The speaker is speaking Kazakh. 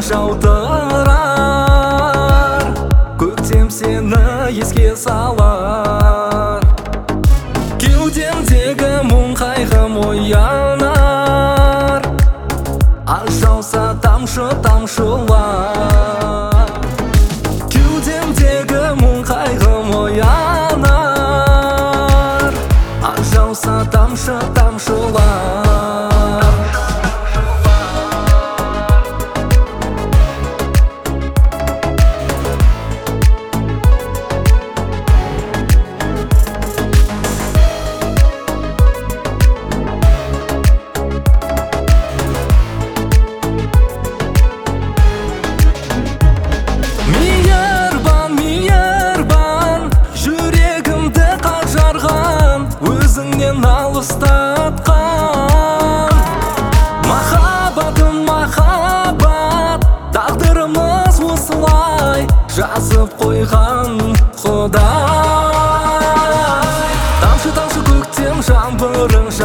жаудырар, көктем сені еске салар. Кеудемдегі мұң қайғым оянар, аш жауса тамшы тамшылар. Кеудемдегі мұң қайғым оянар, аш жауса тамшы тамшылар. Өзіңнен алыстатқан махаббатым махаббат, тағдырымыз осылай жазып қойған Құдай. Тамшы тамшы көктем жаңбырың